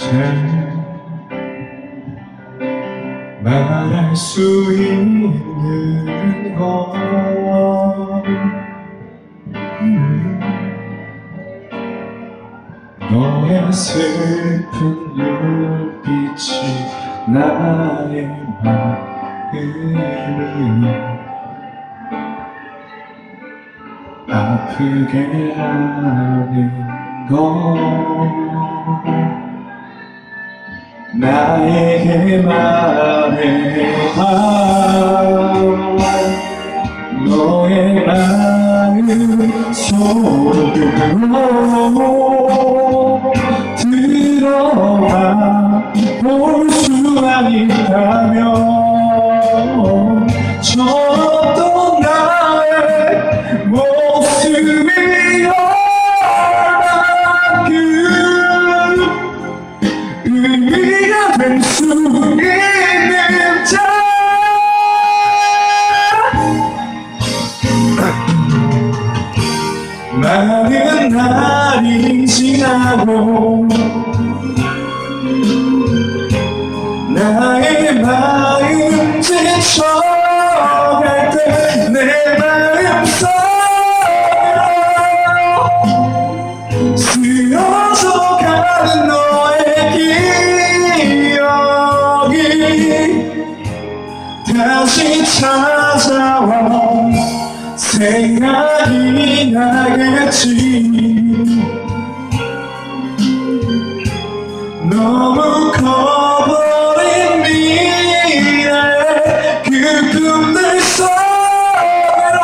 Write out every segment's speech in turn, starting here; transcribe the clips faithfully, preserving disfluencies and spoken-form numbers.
말할 수 있는 것 음. 너의 슬픈 눈빛이 나의 마음을 아프게 하는 것 나에게 말해봐 너의 마음 속으로 들어가 볼 수만 있다면 저도 나의 모습이 얼마큼 의미가 될 수 있는지 많은 날이 지나고 나의 마음 지쳐갈 때 내 마음속으로 쓰여져 가는 너의 기억이 다시 찾아와 생각이 나겠지 너무 커버린 미래 그 꿈들 속으로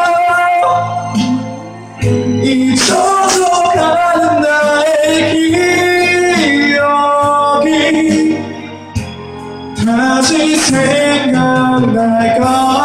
잊혀져 가는 나의 기억이 다시 생각날까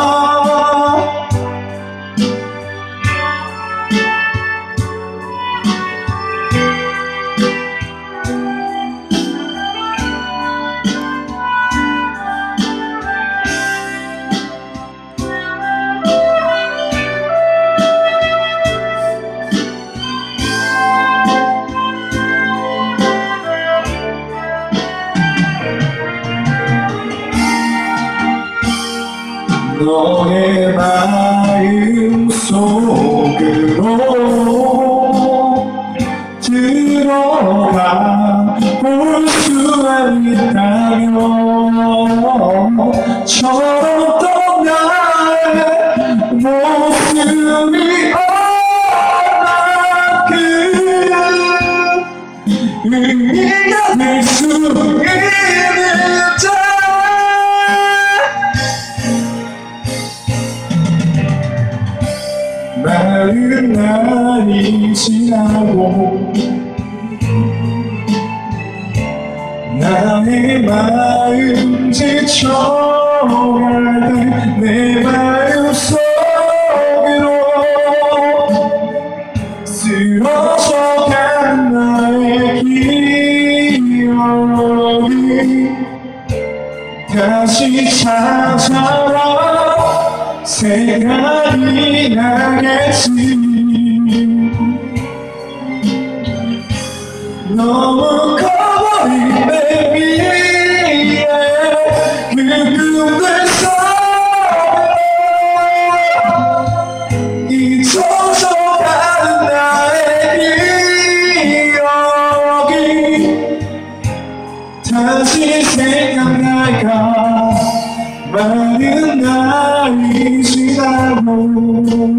너의 마음 속으로 들어가 볼 수만 있다면 저도 나의 모습이 얼마큼 의미가 될 수 있는지 많은 날이 지나고 나의 마음 지쳐갈 때 내 마음 속으로 쓰러져 간 나의 기억이 다시 찾아와 생각이 나겠지 너무 커버린 내 위에 그 꿈들 속으로 잊혀져 가는 나의 기억이 다시 생각날까 많은 날이 지나고